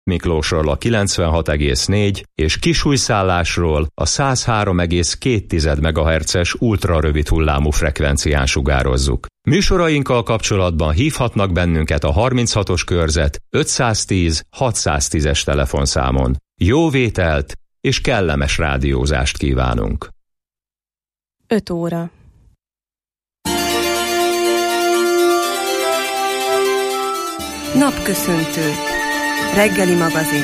Miklósról a 96,4 és Kisújszállásról a 103,2 MHz-es ultrarövid hullámú frekvencián sugározzuk. Műsorainkkal kapcsolatban hívhatnak bennünket a 36-os körzet 510 610-es telefonszámon. Jó vételt és kellemes rádiózást kívánunk! 5 óra. Napköszöntő. Reggeli magazin.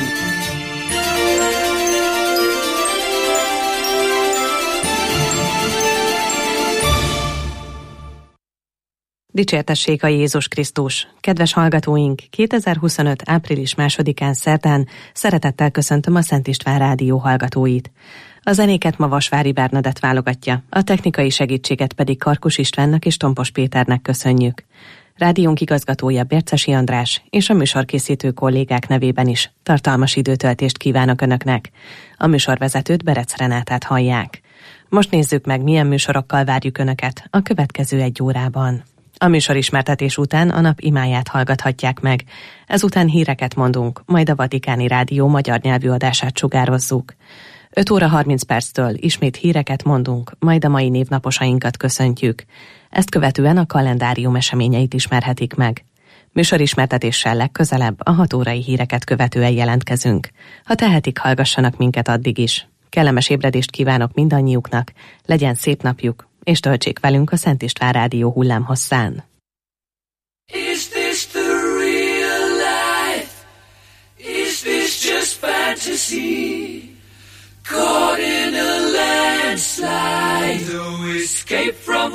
Dicsértessék a Jézus Krisztus! Kedves hallgatóink, 2025. április 2-án szerdán szeretettel köszöntöm a Szent István Rádió hallgatóit. A zenéket ma Vasvári Bernadett válogatja, a technikai segítséget pedig Karkus Istvánnak és Tompos Péternek köszönjük. Rádiónk igazgatója Bércesi András és a műsorkészítő kollégák nevében is tartalmas időtöltést kívánok Önöknek. A műsorvezetőt, Berec Renátát hallják. Most nézzük meg, milyen műsorokkal várjuk Önöket a következő 1 órában. A műsorismertetés után a nap imáját hallgathatják meg. Ezután híreket mondunk, majd a Vatikáni Rádió magyar nyelvű adását sugározzuk. 5 óra 30 perctől ismét híreket mondunk, majd a mai névnaposainkat köszöntjük. Ezt követően a kalendárium eseményeit ismerhetik meg. Műsorismertetéssel legközelebb a 6 órai híreket követően jelentkezünk. Ha tehetik, hallgassanak minket addig is. Kellemes ébredést kívánok mindannyiuknak, legyen szép napjuk, és töltsék velünk a Szent István Rádió hullámhosszán. Is this the real life? Is this just fantasy? Caught in a landslide, no escape from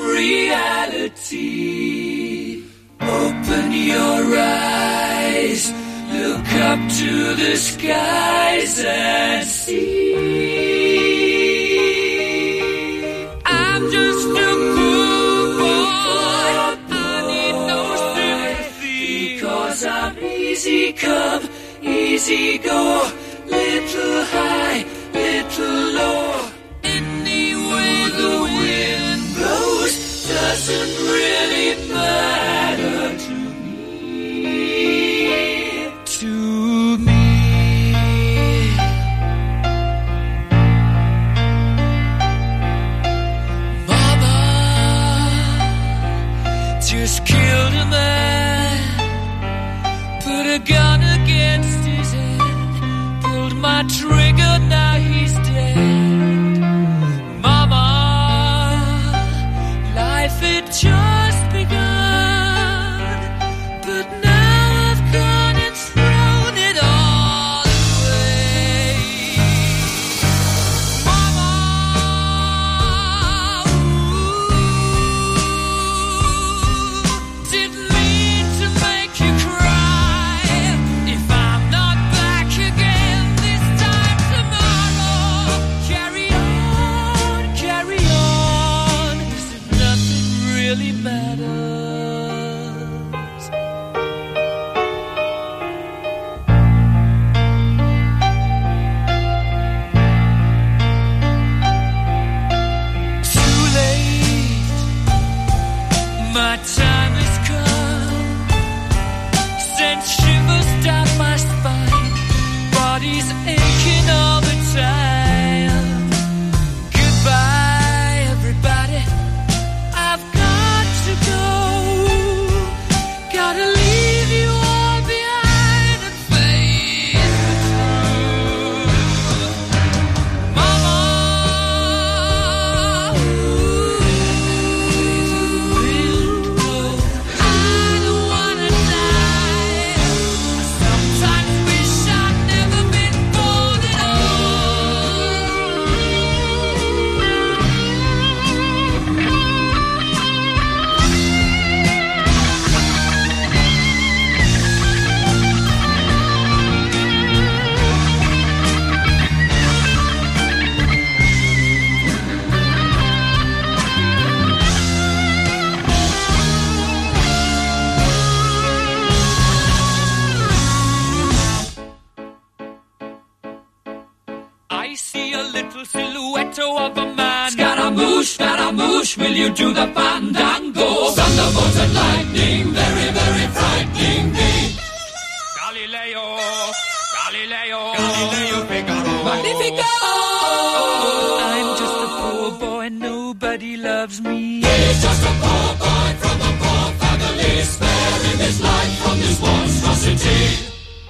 reality. Open your eyes, look up to the skies and see. I'm just a poor boy, I need no sympathy, because I'm easy come, easy go, little high, little low. Any way the wind blows doesn't really matter to me. To me. Mama just killed a man, put a gun against his head, pulled my trigger, now he's dead. Mama, life had just begun, but now I've gone and thrown it all away. Mama, didn't mean to make you cry. If I'm not back again this time tomorrow, carry on, as if nothing really matters. Too late, my time has come, sent shivers down my spine, body's aching all the time. Goodbye, everybody, I've got to go, gotta leave you all behind and face the truth. Mama, I don't wanna die. I sometimes wish I'd never been born at I see a little silhouette of a man. Scaramouche, will you do the fandango? Thunderbolts and lightning, very, very frightening me. Galileo, Galileo, Galileo Figaro, Magnifico! I'm just a poor boy, nobody loves me. He's just a poor boy from a poor family, sparing his life from this monstrosity.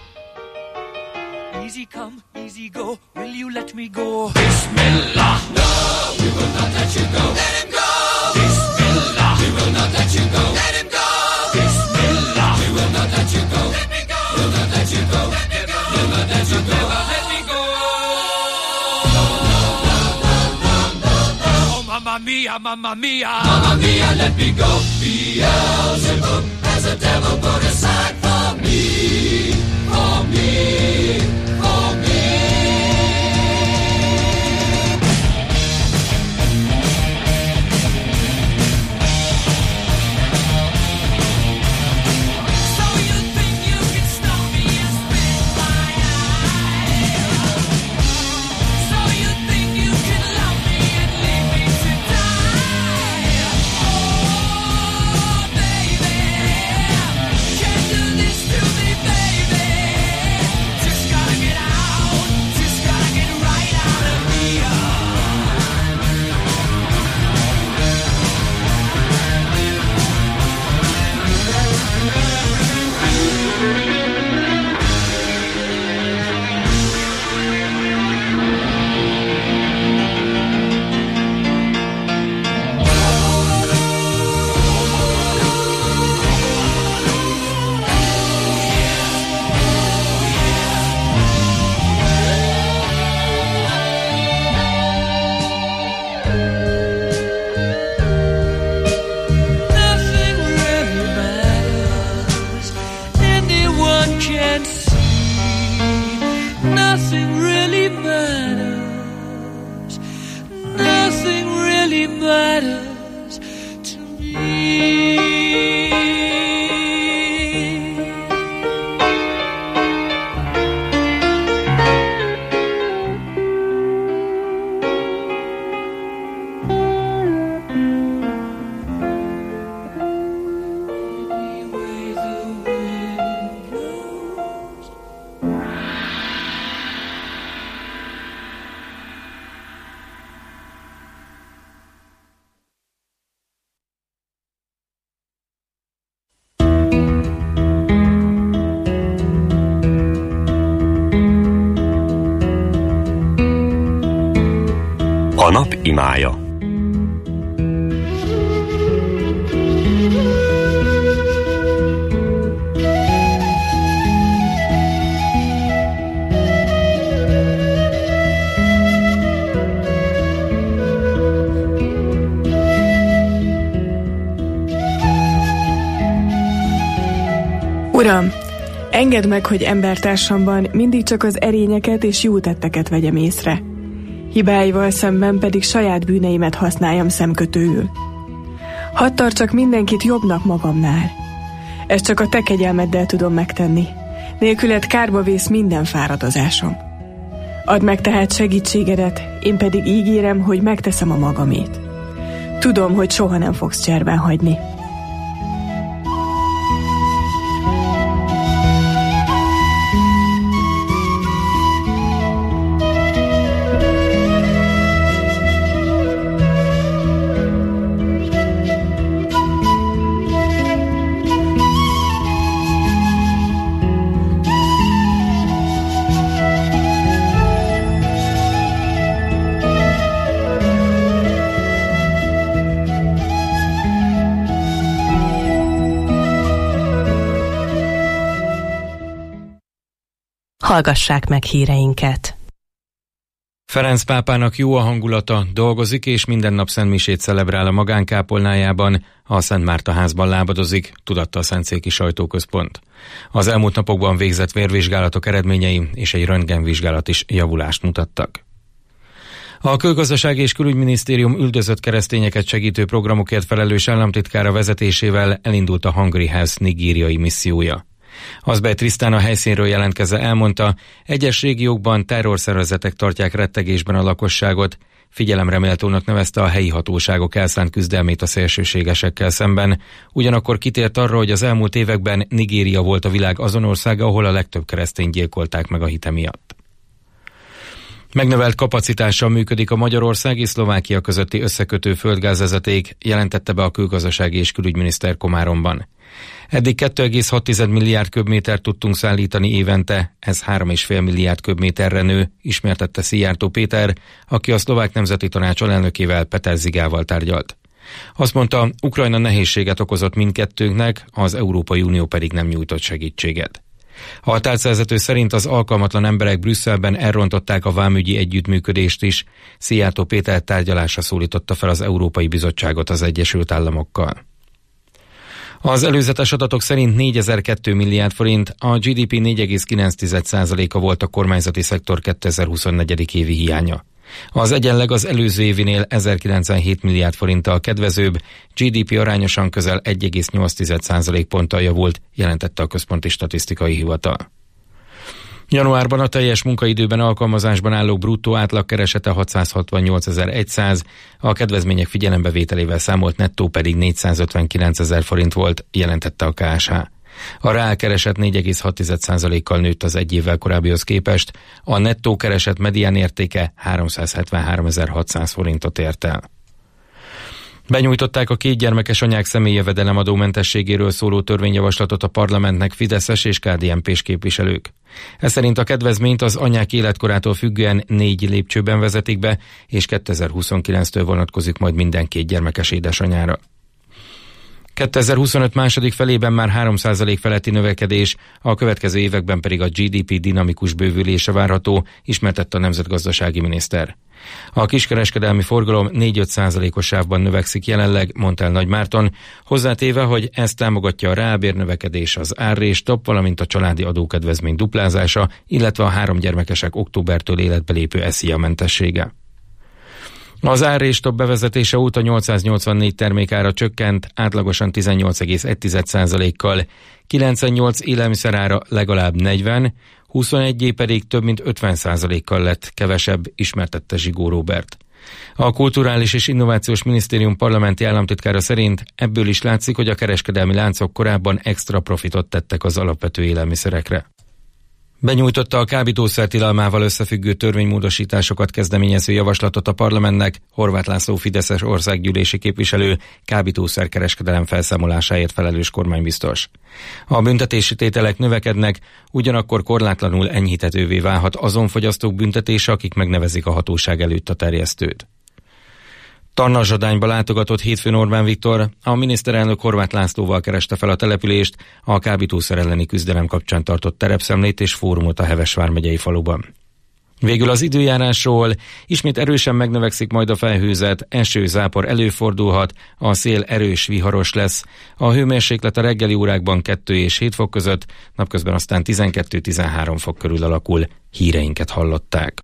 Easy come, easy go, will you let me go? Bismillah! No, we will not let you go. Let him go! Bismillah! We will not let you go. Let him go! Bismillah! We will not let you go. Let me go! We'll not let you go. Let me go! We'll not let you go. Let me go! No, no, no, no, no, no, no. Oh, mamma mia, mamma mia! Mamma mia, let me go. Beelzebub has a devil put aside for me. For me. For me. A nap imája. Uram, engedd meg, hogy embertársamban mindig csak az erényeket és jó tetteket vegyem észre. Hibáival szemben pedig saját bűneimet használjam szemkötőül. Hadd tartsak mindenkit jobbnak magamnál. Ezt csak a te kegyelmeddel tudom megtenni. Nélküled kárba vész minden fáradozásom. Add meg tehát segítségedet, én pedig ígérem, hogy megteszem a magamét. Tudom, hogy soha nem fogsz cserben hagyni. Hallgassák meg híreinket. Ferenc pápának jó a hangulata, dolgozik és minden nap szentmisét celebrál a magánkápolnájában, a Szent Márta házban lábadozik, tudatta a Szentszéki Sajtóközpont. Az elmúlt napokban végzett vérvizsgálatok eredményei és egy röntgenvizsgálat is javulást mutattak. A Külgazdasági és Külügyminisztérium üldözött keresztényeket segítő programokért felelős államtitkára vezetésével elindult a Hungry Health nigériai missziója. Azbej Trisztán a helyszínről jelentkezve elmondta, egyes régiókban terrorszervezetek tartják rettegésben a lakosságot, figyelemre méltónak nevezte a helyi hatóságok elszánt küzdelmét a szélsőségesekkel szemben, ugyanakkor kitért arra, hogy az elmúlt években Nigéria volt a világ azon országa, ahol a legtöbb keresztényt gyilkolták meg a hite miatt. Megnövelt kapacitással működik a Magyarország és Szlovákia közötti összekötő földgázvezeték, jelentette be a külgazdasági és külügyminiszter Komáromban. Eddig 2,6 milliárd köbmétert tudtunk szállítani évente, ez 3,5 milliárd köbméterre nő, ismertette Szijjártó Péter, aki a Szlovák Nemzeti Tanács alelnökével, Peter Zigával tárgyalt. Azt mondta, Ukrajna nehézséget okozott mindkettőnknek, az Európai Unió pedig nem nyújtott segítséget. A tárcavezető szerint az alkalmatlan emberek Brüsszelben elrontották a vámügyi együttműködést is. Szijjártó Péter tárgyalásra szólította fel az Európai Bizottságot az Egyesült Államokkal. Az előzetes adatok szerint 4002 milliárd forint, a GDP 4,9%-a volt a kormányzati szektor 2024. évi hiánya. Az egyenleg az előző évinél 1097 milliárd forinttal kedvezőbb, GDP arányosan közel 1,8% ponttal javult, jelentette a Központi Statisztikai Hivatal. Januárban a teljes munkaidőben alkalmazásban álló bruttó átlagkeresete 668.100, a kedvezmények figyelembevételével számolt nettó pedig 459.000 forint volt, jelentette a KSH. A reálkereset 4,6%-kal nőtt az egy évvel korábbihoz képest, a nettó kereset medián értéke 373.600 forintot ért el. Benyújtották a 2 gyermekes anyák személyjövedelemadómentességéről szóló törvényjavaslatot a parlamentnek fideszes és KDNP-s képviselők. Ez szerint a kedvezményt az anyák életkorától függően 4 lépcsőben vezetik be, és 2029-től vonatkozik majd minden 2 gyermekes édesanyára. 2025 második felében már 3% feletti növekedés, a következő években pedig a GDP dinamikus bővülése várható, ismertette a nemzetgazdasági miniszter. A kiskereskedelmi forgalom 4-5%-os sávban növekszik jelenleg, mondta el Nagy Márton, hozzátéve, hogy ezt támogatja a reálbérnövekedés, az árrés-top, valamint a családi adókedvezmény duplázása, illetve a 3 gyermekesek októbertől életbe lépő SZIA-mentessége. Az árrés-top bevezetése óta 884 termékára csökkent, átlagosan 18,1%-kal, 98 élelmiszerára legalább 40, 21-é pedig több mint 50%-kal lett kevesebb, ismertette Zsigó Róbert. A Kulturális és Innovációs Minisztérium parlamenti államtitkára szerint ebből is látszik, hogy a kereskedelmi láncok korábban extra profitot tettek az alapvető élelmiszerekre. Benyújtotta a kábítószer tilalmával összefüggő törvénymódosításokat kezdeményező javaslatot a parlamentnek Horváth László fideszes országgyűlési képviselő, kábítószerkereskedelem felszámolásáért felelős kormánybiztos. A büntetési tételek növekednek, ugyanakkor korlátlanul enyhíthetővé válhat azon fogyasztók büntetése, akik megnevezik a hatóság előtt a terjesztőt. Tarnaszsodányba látogatott hétfőn Orbán Viktor, a miniszterelnök Horváth Lászlóval kereste fel a települést, a kábítószer elleni küzdelem kapcsán tartott terepszemlét és fórumot a Heves vármegyei faluban. Végül az időjárásról, ismét erősen megnövekszik majd a felhőzet, eső, zápor előfordulhat, a szél erős, viharos lesz, a hőmérséklet a reggeli órákban 2 és 7 fok között, napközben aztán 12-13 fok körül alakul. Híreinket hallották.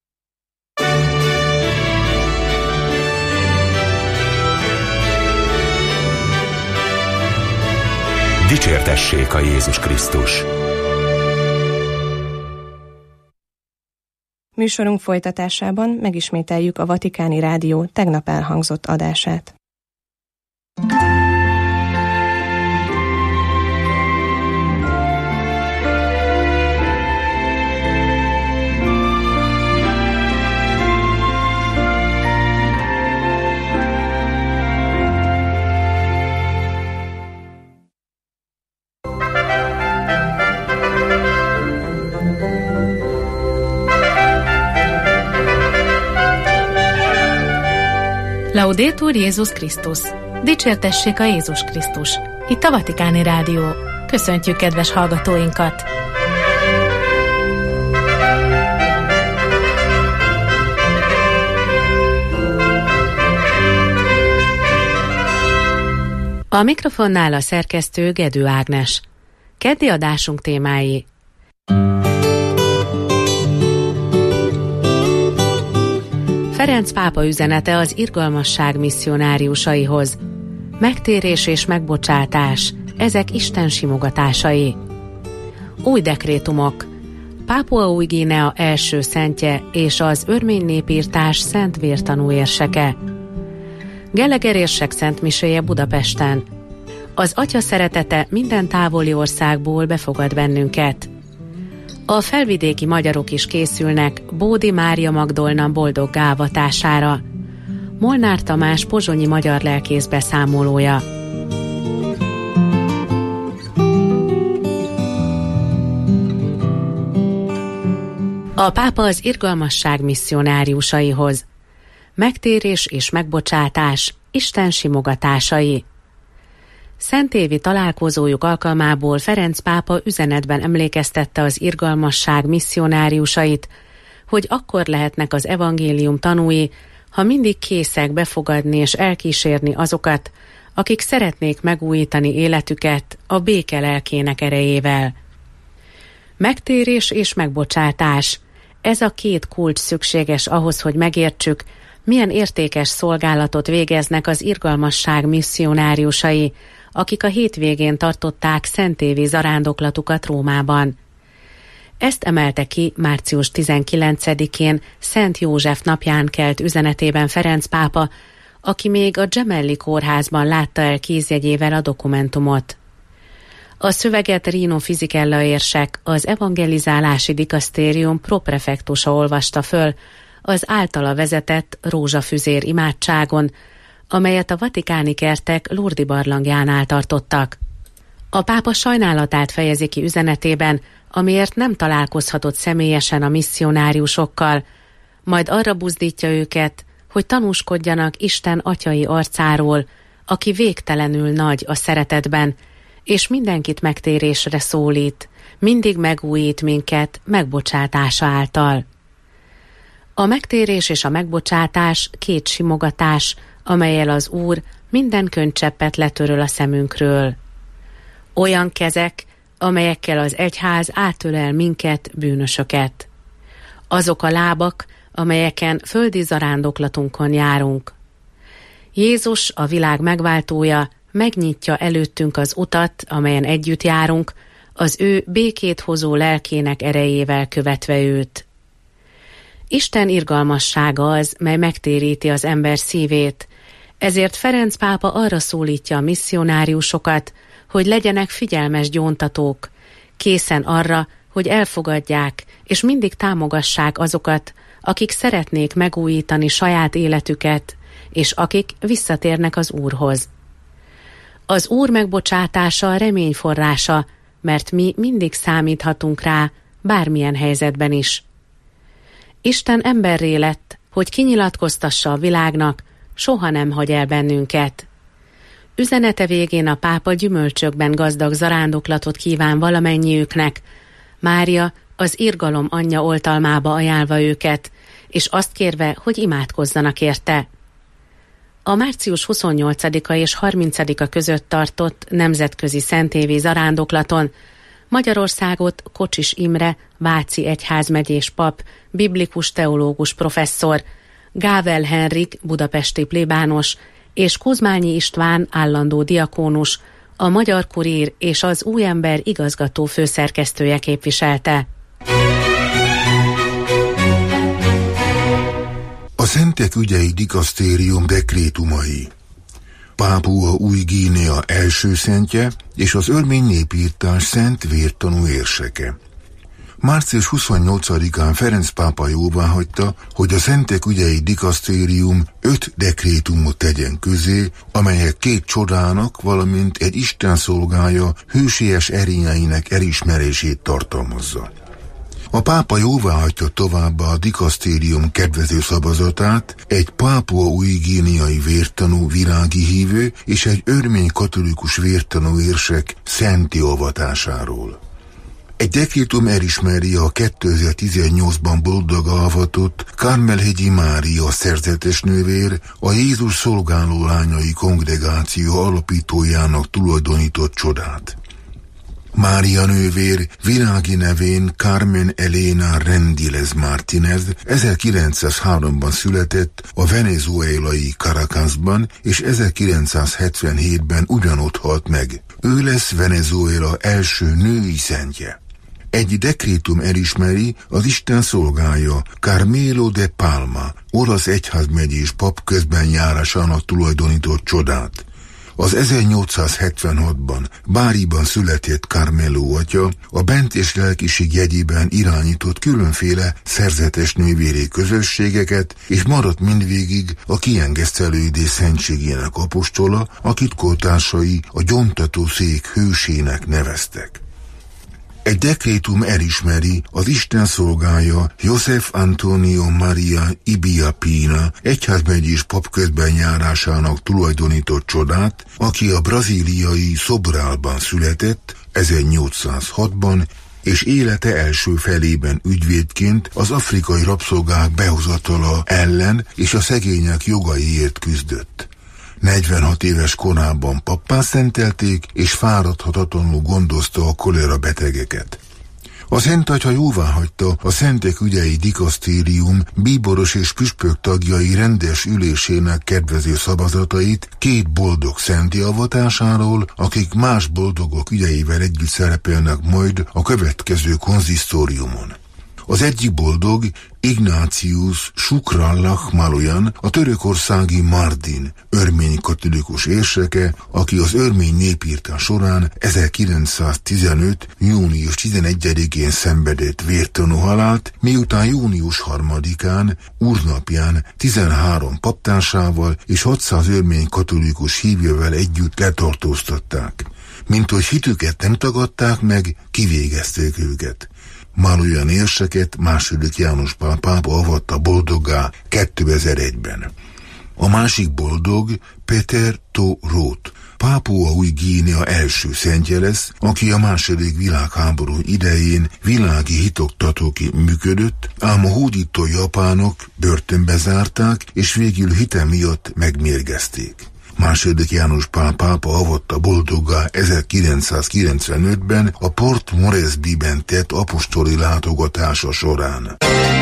Dicsértessék a Jézus Krisztus! Műsorunk folytatásában megismételjük a Vatikáni Rádió tegnap elhangzott adását. Laudetur Jézus Krisztus! Dicsértessék a Jézus Krisztus! Itt a Vatikáni Rádió. Köszöntjük kedves hallgatóinkat! A mikrofonnál a szerkesztő Gedő Ágnes. Keddi adásunk témái: Ferenc pápa üzenete az irgalmasság misszionáriusaihoz. Megtérés és megbocsátás, ezek Isten simogatásai. Új dekrétumok. Pápua Új-Guinea első szentje és az örmény népírtás szent vértanú érseke. Geleger érsek szentmiséje Budapesten. Az Atya szeretete minden távoli országból befogad bennünket. A felvidéki magyarok is készülnek Bódi Mária Magdolna boldoggá avatására. Molnár Tamás pozsonyi magyar lelkész beszámolója. A pápa az irgalmasság misszionáriusaihoz. Megtérés és megbocsátás, Isten simogatásai. Szentévi találkozójuk alkalmából Ferenc pápa üzenetben emlékeztette az irgalmasság misszionáriusait, hogy akkor lehetnek az evangélium tanúi, ha mindig készek befogadni és elkísérni azokat, akik szeretnék megújítani életüket a béke lelkének erejével. Megtérés és megbocsátás. Ez a két kulcs szükséges ahhoz, hogy megértsük, milyen értékes szolgálatot végeznek az irgalmasság misszionáriusai, akik a hétvégén tartották szentévi zarándoklatukat Rómában. Ezt emelte ki március 19-én Szent József napján kelt üzenetében Ferenc pápa, aki még a Gemelli kórházban látta el kézjegyével a dokumentumot. A szöveget Rino Fisichella érsek, az evangelizálási dikasztérium proprefektusa olvasta föl az általa vezetett rózsafüzér imádságon, amelyet a vatikáni kertek Lourdes barlangjánál tartottak. A pápa sajnálatát fejezi ki üzenetében, amiért nem találkozhatott személyesen a misszionáriusokkal, majd arra buzdítja őket, hogy tanúskodjanak Isten atyai arcáról, aki végtelenül nagy a szeretetben, és mindenkit megtérésre szólít, mindig megújít minket megbocsátása által. A megtérés és a megbocsátás két simogatás, amellyel az Úr minden könycseppet letöröl a szemünkről. Olyan kezek, amelyekkel az egyház átölel minket, bűnösöket. Azok a lábak, amelyeken földi zarándoklatunkon járunk. Jézus, a világ megváltója, megnyitja előttünk az utat, amelyen együtt járunk, az ő békét hozó lelkének erejével követve őt. Isten irgalmassága az, mely megtéríti az ember szívét, ezért Ferenc pápa arra szólítja a misszionáriusokat, hogy legyenek figyelmes gyóntatók, készen arra, hogy elfogadják és mindig támogassák azokat, akik szeretnék megújítani saját életüket, és akik visszatérnek az Úrhoz. Az Úr megbocsátása a remény forrása, mert mi mindig számíthatunk rá, bármilyen helyzetben is. Isten emberré lett, hogy kinyilatkoztassa a világnak, soha nem hagy el bennünket. Üzenete végén a pápa gyümölcsökben gazdag zarándoklatot kíván valamennyiüknek, Mária az irgalom anyja oltalmába ajánlva őket, és azt kérve, hogy imádkozzanak érte. A március 28-a és 30-a között tartott nemzetközi szentévi zarándoklaton Magyarországot Kocsis Imre, váci egyházmegyés pap, biblikus teológus professzor, Gável Henrik, budapesti plébános, és Kuzmányi István, állandó diakónus, a Magyar Kurír és az Új Ember igazgató főszerkesztője képviselte. A Szentek ügyei dikasztérium dekrétumai. Pápua Új-Guinea első szentje és az örmény népírtás szent vértanú érseke. Március 28-án Ferenc pápa jóváhagyta, hogy a Szentek ügyei dikasztérium 5 dekrétumot tegyen közé, amelyek 2 csodának, valamint egy Isten szolgája hősies erényeinek elismerését tartalmazza. A pápa jóváhagyta továbbá a dikasztérium kedvező szavazatát egy Pápua új-guineai vértanú virági hívő és egy örmény katolikus vértanú érsek szenti avatásáról. Egy dekrétum elismeri a 2018-ban boldogá avatott Kármelhegyi Mária szerzetes nővér, a Jézus szolgáló lányai kongregáció alapítójának tulajdonított csodát. Mária nővér virági nevén Carmen Elena Rendilez Martínez 1903-ban született a venezuelai Caracasban, és 1977-ben ugyanott halt meg. Ő lesz Venezuela első női szentje. Egy dekrétum elismeri az Isten szolgája Carmelo de Palma, olasz egyházmegyés pap közben járásának tulajdonított csodát. Az 1876-ban Báriban született Carmelo atya a bent és lelkiség jegyében irányított különféle szerzetes nővéri közösségeket, és maradt mindvégig a kiengesztelődés szentségének apostola, akit kortársai a gyóntatószék hősének neveztek. Egy dekrétum elismeri az Isten szolgája Josef Antonio Maria Ibia Pina egyházmegyés pap közben járásának tulajdonított csodát, aki a brazíliai Sobralban született 1806-ban, és élete első felében ügyvédként az afrikai rabszolgák behozatala ellen és a szegények jogaiért küzdött. 46 éves korában pappá szentelték, és fáradhatatlanul gondozta a kolera betegeket. A Szent Atya jóváhagyta a Szentek ügyei dikasztérium bíboros és püspök tagjai rendes ülésének kedvező szavazatait 2 boldog szenti avatásáról, akik más boldogok ügyeivel együtt szerepelnek majd a következő konzisztóriumon. Az egyik boldog Ignatius Sukrallah Maloyan, a törökországi Mardin örmény katolikus érseke, aki az örmény népírtás során 1915. június 11-én szenvedett vértanú halált, miután június 3-án, úrnapján 13 paptársával és 600 örmény katolikus hívővel együtt letartóztatták. Minthogy hitüket nem tagadták meg, kivégezték őket. Maloyan érseket II. János Pál pápa avatta boldoggá 2001-ben. A másik boldog Peter to Roth, Pápua Új-Guinea első szentje lesz, aki a II. Világháború idején világi hitoktatóként működött, ám a hódító japánok börtönbe zárták, és végül hite miatt megmérgezték. II. János Pál pápa avatta boldoggá 1995-ben a Port Moresby-ben tett apostoli látogatása során.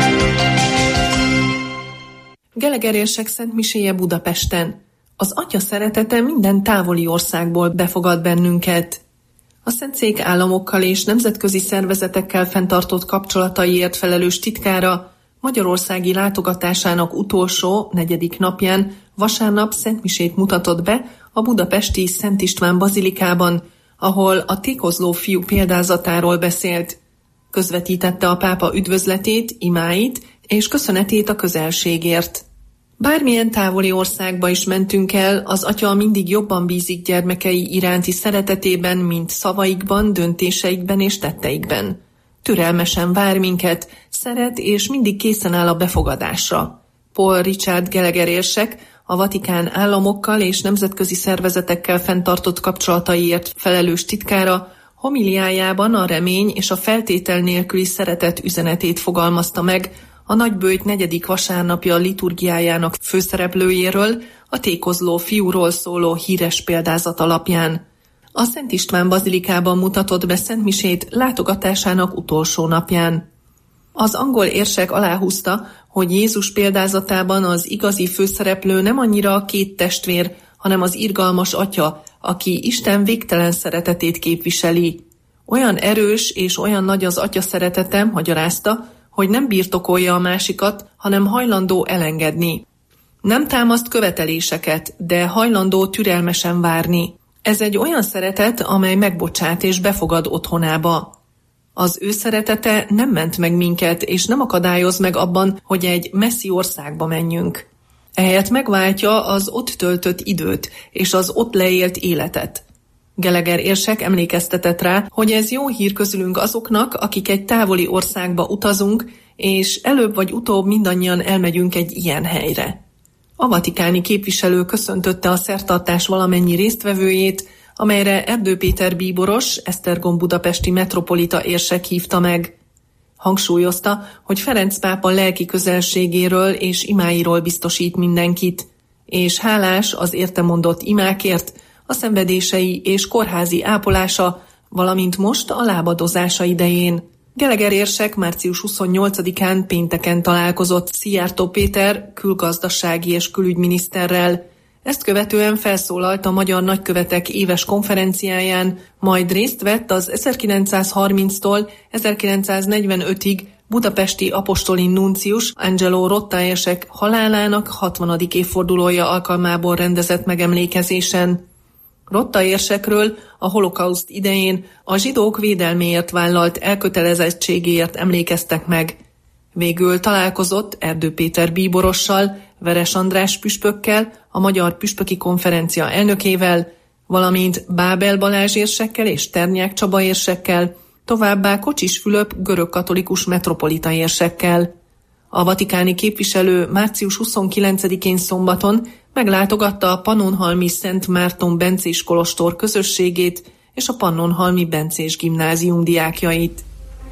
Geleger érsek szentmiséje Budapesten. Az Atya szeretete minden távoli országból befogad bennünket. A Szentszék államokkal és nemzetközi szervezetekkel fenntartott kapcsolataiért felelős titkára magyarországi látogatásának utolsó, 4. napján vasárnap szentmisét mutatott be a budapesti Szent István bazilikában, ahol a tékozló fiú példázatáról beszélt. Közvetítette a pápa üdvözletét, imáit és köszönetét a közelségért. Bármilyen távoli országba is mentünk el, az Atya mindig jobban bízik gyermekei iránti szeretetében, mint szavaikban, döntéseikben és tetteikben. Türelmesen vár minket, szeret és mindig készen áll a befogadásra. Paul Richard Geleger érsek, a Vatikán államokkal és nemzetközi szervezetekkel fenntartott kapcsolataiért felelős titkára homiliájában a remény és a feltétel nélküli szeretet üzenetét fogalmazta meg a Nagyböjt 4. vasárnapja liturgiájának főszereplőjéről, a tékozló fiúról szóló híres példázat alapján. A Szent István bazilikában mutatott be szentmisét látogatásának utolsó napján. Az angol érsek aláhúzta, hogy Jézus példázatában az igazi főszereplő nem annyira a 2 testvér, hanem az irgalmas Atya, aki Isten végtelen szeretetét képviseli. Olyan erős és olyan nagy az Atya szeretete, magyarázta, hogy nem birtokolja a másikat, hanem hajlandó elengedni. Nem támaszt követeléseket, de hajlandó türelmesen várni. Ez egy olyan szeretet, amely megbocsát és befogad otthonába. Az ő szeretete nem ment meg minket, és nem akadályoz meg abban, hogy egy messzi országba menjünk. Ehelyett megváltja az ott töltött időt, és az ott leélt életet. Geleger érsek emlékeztetett rá, hogy ez jó hír közülünk azoknak, akik egy távoli országba utazunk, és előbb vagy utóbb mindannyian elmegyünk egy ilyen helyre. A vatikáni képviselő köszöntötte a szertartás valamennyi résztvevőjét, amelyre Erdő Péter bíboros, Esztergom budapesti metropolita érsek hívta meg. Hangsúlyozta, hogy Ferenc pápa lelki közelségéről és imáiról biztosít mindenkit, és hálás az érte mondott imákért, a szenvedései és kórházi ápolása, valamint most a lábadozása idején. Geleger érsek március 28-án pénteken találkozott Szijjártó Péter külgazdasági és külügyminiszterrel. Ezt követően felszólalt a Magyar Nagykövetek éves konferenciáján, majd részt vett az 1930-tól 1945-ig budapesti apostoli nuncius Angelo Rottaérsek halálának 60. évfordulója alkalmából rendezett megemlékezésen. Rottaérsekről a holokauszt idején a zsidók védelméért vállalt elkötelezettségéért emlékeztek meg. Végül találkozott Erdő Péter bíborossal, Veres András püspökkel, a Magyar Püspöki Konferencia elnökével, valamint Bábel Balázs érsekkel és Ternyák Csaba érsekkel, továbbá Kocsis Fülöp görögkatolikus metropolita érsekkel. A vatikáni képviselő március 29-én szombaton meglátogatta a Pannonhalmi Szent Márton bencés kolostor közösségét és a Pannonhalmi bencés gimnázium diákjait.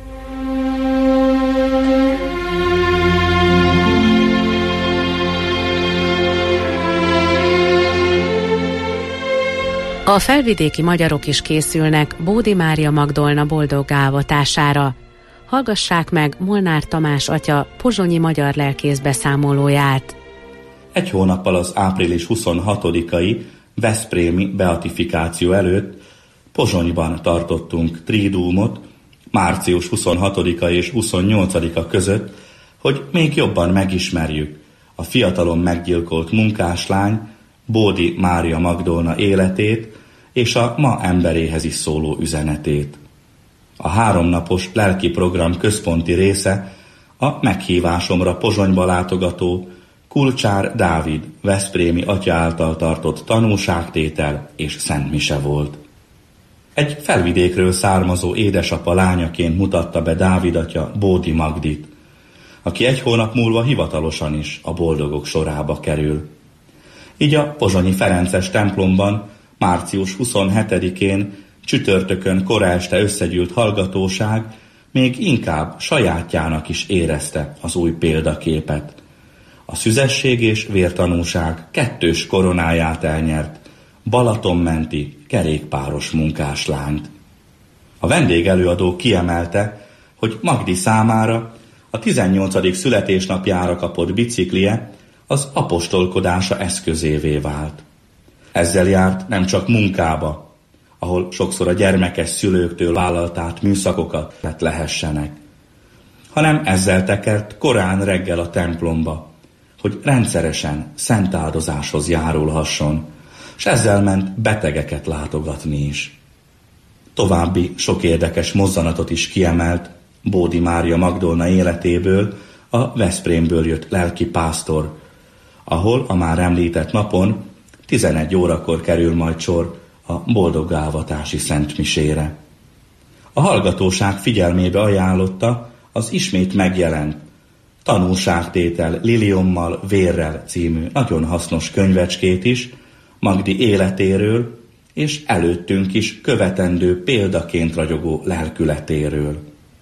A felvidéki magyarok is készülnek Bódi Mária Magdolna boldoggá avatására. Hallgassák meg Molnár Tamás atya pozsonyi magyar lelkész beszámolóját. Egy hónappal az április 26-ai veszprémi beatifikáció előtt Pozsonyban tartottunk triduumot március 26-a és 28-a között, hogy még jobban megismerjük a fiatalon meggyilkolt munkáslány Bódi Mária Magdolna életét és a ma emberéhez is szóló üzenetét. A 3 napos lelki program központi része a meghívásomra Pozsonyba látogató Kulcsár Dávid veszprémi atya által tartott tanúságtétel és szentmise volt. Egy felvidékről származó édesapa lányaként mutatta be Dávid atya Bódi Magdit, aki 1 hónap múlva hivatalosan is a boldogok sorába kerül. Így a pozsonyi ferences templomban március 27-én csütörtökön kora este összegyűlt hallgatóság még inkább sajátjának is érezte az új példaképet. A szüzesség és vértanúság 2. koronáját elnyert Balatonmenti kerékpáros munkáslányt. A vendégelőadó kiemelte, hogy Magdi számára a 18. születésnapjára kapott biciklije az apostolkodása eszközévé vált. Ezzel járt nem csak munkába, ahol sokszor a gyermekes szülőktől vállalt át műszakokat lehessenek, hanem ezzel tekert korán reggel a templomba, hogy rendszeresen szent áldozáshoz járulhasson, s ezzel ment betegeket látogatni is. További sok érdekes mozzanatot is kiemelt Bódi Mária Magdolna életéből a Veszprémből jött lelkipásztor, ahol a már említett napon 11 órakor kerül majd sor a boldoggávatási szentmisére. A hallgatóság figyelmébe ajánlotta az ismét megjelent Tanúságtétel Liliommal, vérrel című nagyon hasznos könyvecskét is Magdi életéről és előttünk is követendő példaként ragyogó lelkületéről.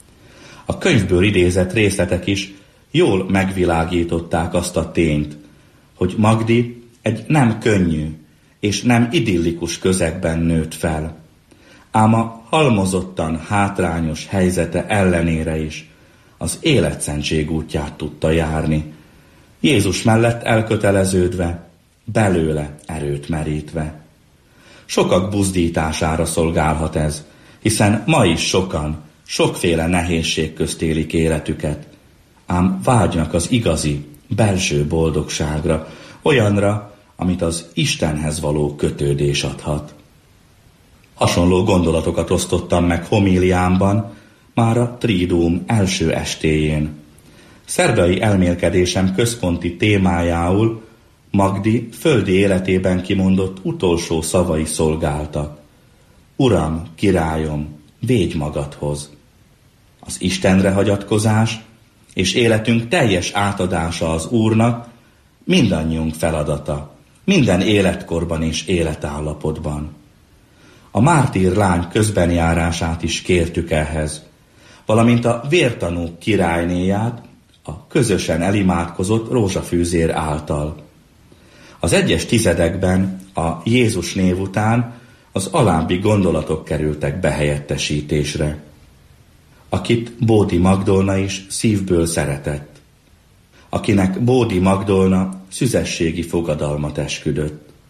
A könyvből idézett részletek is jól megvilágították azt a tényt, hogy Magdi egy nem könnyű és nem idillikus közegben nőtt fel, ám a halmozottan hátrányos helyzete ellenére is az életszentség útját tudta járni, Jézus mellett elköteleződve, belőle erőt merítve. Sokak buzdítására szolgálhat ez, hiszen ma is sokan sokféle nehézség közt élik életüket, ám vágynak az igazi, belső boldogságra, olyanra, amit az Istenhez való kötődés adhat. Hasonló gondolatokat osztottam meg homíliámban már a triduum első estéjén. Szerdai elmélkedésem központi témájául Magdi földi életében kimondott utolsó szavai szolgáltak. Uram, királyom, védj magadhoz! Az Istenre hagyatkozás és életünk teljes átadása az Úrnak mindannyiunk feladata, minden életkorban és életállapotban. A mártír lány közbenjárását is kértük ehhez, valamint a vértanúk királynéját a közösen elimádkozott rózsafűzér által. Az egyes tizedekben a Jézus név után az alábbi gondolatok kerültek behelyettesítésre, akit Bódi Magdolna is szívből szeretett, akinek Bódi Magdolna szüzességi fogadalmat esküdött.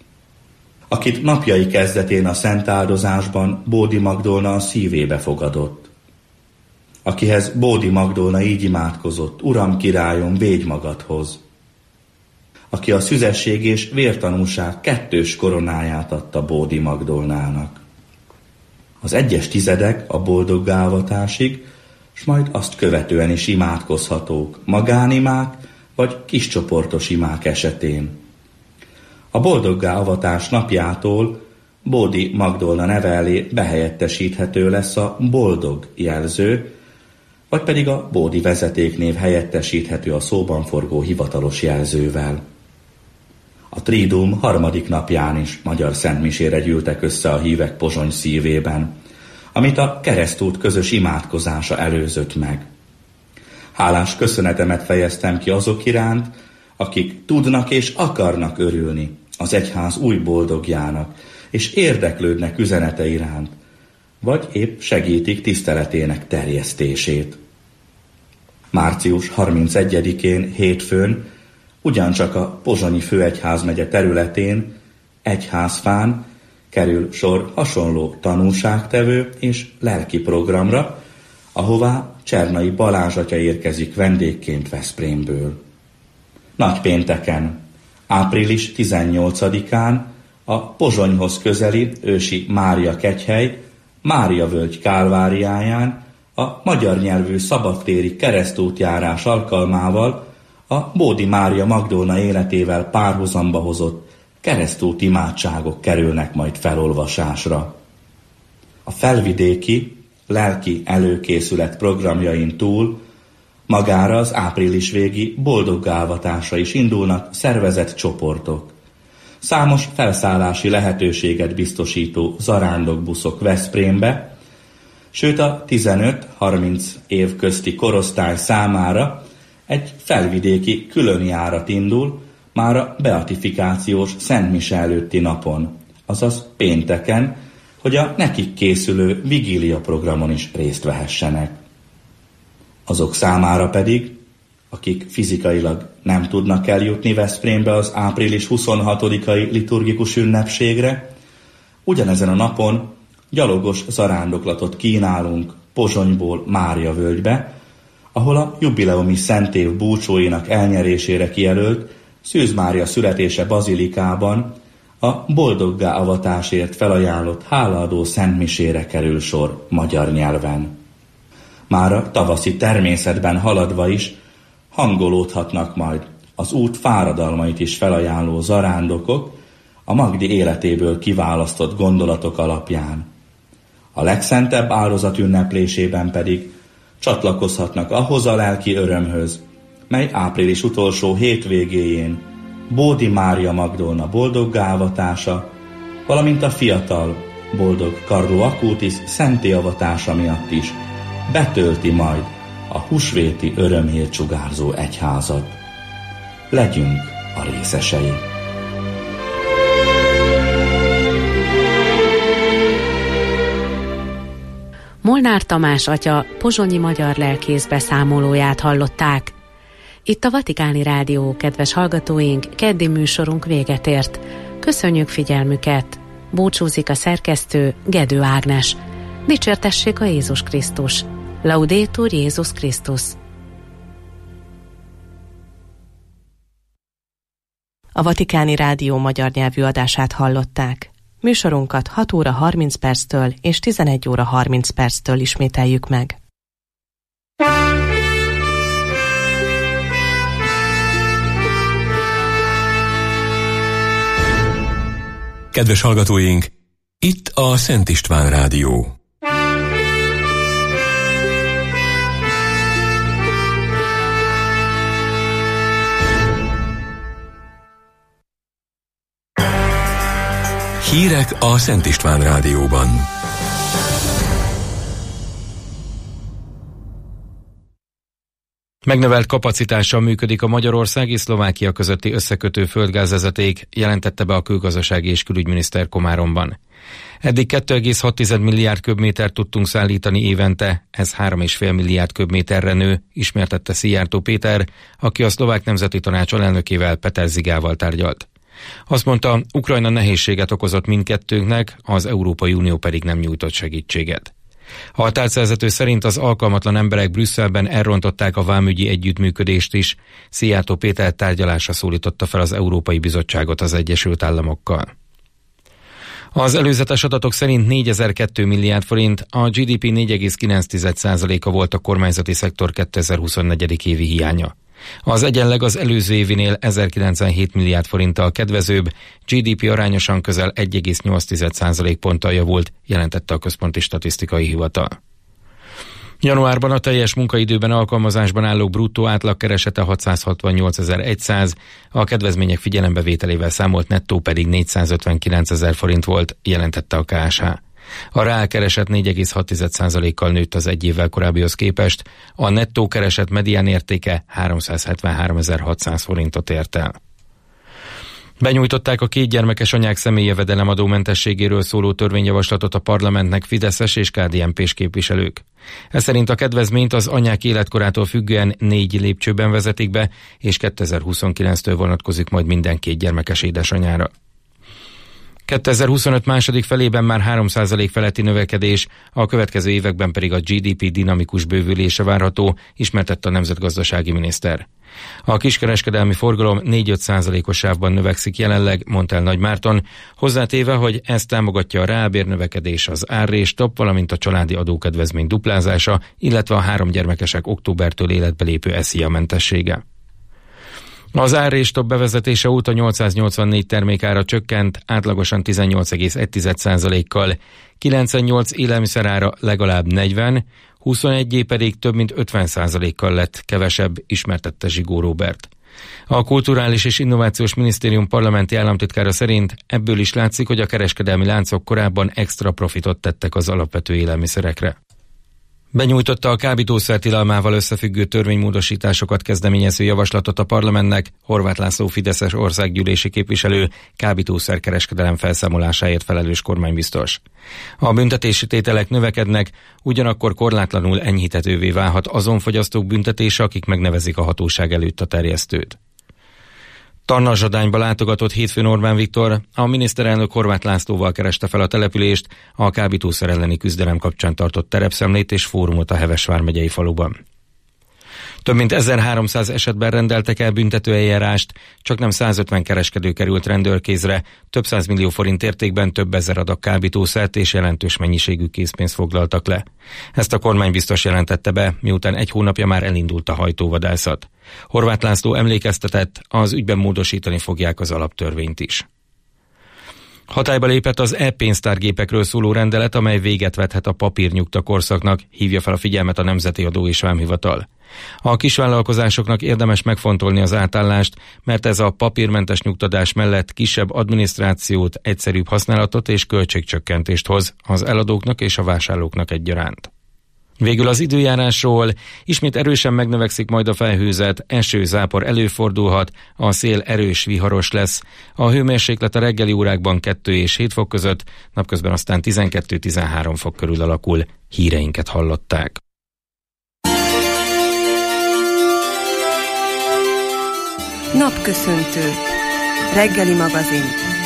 akit napjai kezdetén a szentáldozásban Bódi Magdolna a szívébe fogadott. Akihez Bódi Magdolna így imádkozott: Uram, királyom, védj magadhoz. Aki a szüzesség és vértanúság kettős koronáját adta Bódi Magdolnának. Az egyes tizedek a boldoggá avatásig, s majd azt követően is imádkozhatók, magánimák vagy kiscsoportos imák esetén. A boldoggá avatás napjától Bódi Magdolna neve elé behelyettesíthető lesz a boldog jelző, vagy pedig a Bódi vezetéknév helyettesíthető a szóban forgó hivatalos jelzővel. A Triduum harmadik napján is magyar szentmisére gyűltek össze a hívek Pozsony szívében, amit a keresztút közös imádkozása előzött meg. Hálás köszönetemet fejeztem ki azok iránt, akik tudnak és akarnak örülni az egyház új boldogjának, és érdeklődnek üzenete iránt, vagy épp segítik tiszteletének terjesztését. Március 31-én hétfőn ugyancsak a Pozsonyi főegyházmegye területén egyházfán kerül sor hasonló tanúságtevő és lelki programra, ahová Csernai Balázs atya érkezik vendégként Veszprémből. Nagypénteken, április 18-án a Pozsonyhoz közeli ősi Mária kegyhely Mária-völgy kálváriáján a magyar nyelvű szabadtéri keresztútjárás alkalmával a Bódi Mária Magdolna életével párhuzamba hozott keresztút imádságok kerülnek majd felolvasásra. A felvidéki lelki előkészület programjain túl magára az április végi boldoggá-avatásra is indulnak szervezett csoportok. Számos felszállási lehetőséget biztosító zarándokbuszok Veszprémbe, sőt a 15-30 év közti korosztály számára egy felvidéki különjárat indul már a beatifikációs szentmise előtti napon, azaz pénteken, hogy a nekik készülő vigília programon is részt vehessenek. Azok számára pedig, akik fizikailag nem tudnak eljutni Veszprémbe az április 26-ai liturgikus ünnepségre, ugyanezen a napon gyalogos zarándoklatot kínálunk Pozsonyból Mária-völgybe, ahol a jubileumi szentév búcsóinak elnyerésére kijelölt Szűz Mária születése bazilikában a boldoggá avatásért felajánlott hálaadó szentmisére kerül sor magyar nyelven. Már a tavaszi természetben haladva is hangolódhatnak majd az út fáradalmait is felajánló zarándokok a Magdi életéből kiválasztott gondolatok alapján. A legszentebb áldozat ünneplésében pedig csatlakozhatnak ahhoz a lelki örömhöz, mely április utolsó hétvégéjén Bódi Mária Magdolna boldoggá avatása, valamint a fiatal boldog Carlo Acutis szentté avatása miatt is betölti majd a húsvéti örömhírt sugárzó egyházat. Legyünk a részesei! Molnár Tamás atya pozsonyi magyar lelkész beszámolóját hallották. Itt a Vatikáni Rádió, kedves hallgatóink, keddi műsorunk véget ért. Köszönjük figyelmüket! Búcsúzik a szerkesztő, Gedő Ágnes. Dicsértessék a Jézus Krisztus! Laudetur Jézus Krisztus! A Vatikáni Rádió magyar nyelvű adását hallották. Műsorunkat 6 óra 30 perctől és 11 óra 30 perctől ismételjük meg. Kedves hallgatóink, itt a Szent István Rádió. Hírek a Szent István Rádióban. Megnövelt kapacitással működik a Magyarország és Szlovákia közötti összekötő földgázvezeték, jelentette be a külgazdasági és külügyminiszter Komáromban. Eddig 2,6 milliárd köbmétert tudtunk szállítani évente, ez 3,5 milliárd köbméterre nő, ismertette Szijjártó Péter, aki a Szlovák Nemzeti Tanács alelnökével, Peter Zigával tárgyalt. Azt mondta, Ukrajna nehézséget okozott mindkettőnknek, az Európai Unió pedig nem nyújtott segítséget. A tárcavezető szerint az alkalmatlan emberek Brüsszelben elrontották a vámügyi együttműködést is. Szijjártó Péter tárgyalásra szólította fel az Európai Bizottságot az Egyesült Államokkal. Az előzetes adatok szerint 4002 milliárd forint, a GDP 4,9%-a volt a kormányzati szektor 2024. évi hiánya. Az egyenleg az előző évinél 1097 milliárd forinttal kedvezőbb, GDP arányosan közel 1,8% ponttal javult, jelentette a Központi Statisztikai Hivatal. Januárban a teljes munkaidőben alkalmazásban állók bruttó átlagkeresete 668.100, a kedvezmények figyelembevételével számolt nettó pedig 459.000 forint volt, jelentette a KSH. A reálkereset 4,6%-kal nőtt az egy évvel korábbihoz képest, a nettó kereset medián értéke 373.600 forintot ért el. Benyújtották a kétgyermekes anyák személyjövedelemadómentességéről szóló törvényjavaslatot a parlamentnek fideszes és KDNP-s képviselők. Ez szerint a kedvezményt az anyák életkorától függően 4 lépcsőben vezetik be, és 2029-től vonatkozik majd minden kétgyermekes édesanyára. 2025 második felében már 3% feletti növekedés, a következő években pedig a GDP dinamikus bővülése várható, ismertette a nemzetgazdasági miniszter. A kiskereskedelmi forgalom 4-5%-os sávban növekszik jelenleg, mondta el Nagy Márton, hozzátéve, hogy ezt támogatja a reálbérnövekedés, az árrés-top, valamint a családi adókedvezmény duplázása, illetve a 3 gyermekesek októbertől életbe lépő SZIA mentessége. Az árrés-top bevezetése óta 884 termékára csökkent, átlagosan 18,1%-kal, 98 élelmiszerára legalább 40, 21 pedig több mint 50%-kal lett kevesebb, ismertette Zsigó Róbert. A Kulturális és Innovációs Minisztérium parlamenti államtitkára szerint ebből is látszik, hogy a kereskedelmi láncok korábban extra profitot tettek az alapvető élelmiszerekre. Benyújtotta a kábítószer tilalmával összefüggő törvénymódosításokat kezdeményező javaslatot a parlamentnek Horváth László fideszes országgyűlési képviselő, kábítószerkereskedelem felszámolásáért felelős kormánybiztos. A büntetési tételek növekednek, ugyanakkor korlátlanul enyhíthetővé válhat azon fogyasztók büntetése, akik megnevezik a hatóság előtt a terjesztőt. Tarnaszsodányba látogatott hétfőn Orbán Viktor, a miniszterelnök Horváth Lászlóval kereste fel a települést, a kábítószer elleni küzdelem kapcsán tartott terepszemlét és fórumot a Heves vármegyei faluban. Több mint 1300 esetben rendeltek el büntetőeljárást, csak nem 150 kereskedő került rendőrkézre, több 100 millió forint értékben több ezer adag kábítószert és jelentős mennyiségű készpénzt foglaltak le. Ezt a kormány biztos jelentette be, miután egy hónapja már elindult a hajtóvadászat. Horváth László emlékeztetett, az ügyben módosítani fogják az alaptörvényt is. Hatályba lépett az e-pénztárgépekről szóló rendelet, amely véget vethet a papírnyugta korszaknak, hívja fel a figyelmet a Nemzeti Adó és Vámhivatal. A kisvállalkozásoknak érdemes megfontolni az átállást, mert ez a papírmentes nyugtatás mellett kisebb adminisztrációt, egyszerűbb használatot és költségcsökkentést hoz az eladóknak és a vásárlóknak egyaránt. Végül az időjárásról, ismét erősen megnövekszik majd a felhőzet, eső-zápor előfordulhat, a szél erős, viharos lesz. A hőmérséklet a reggeli órákban 2 és 7 fok között, napközben aztán 12-13 fok körül alakul. Híreinket hallották. Napköszöntő. Reggeli magazin.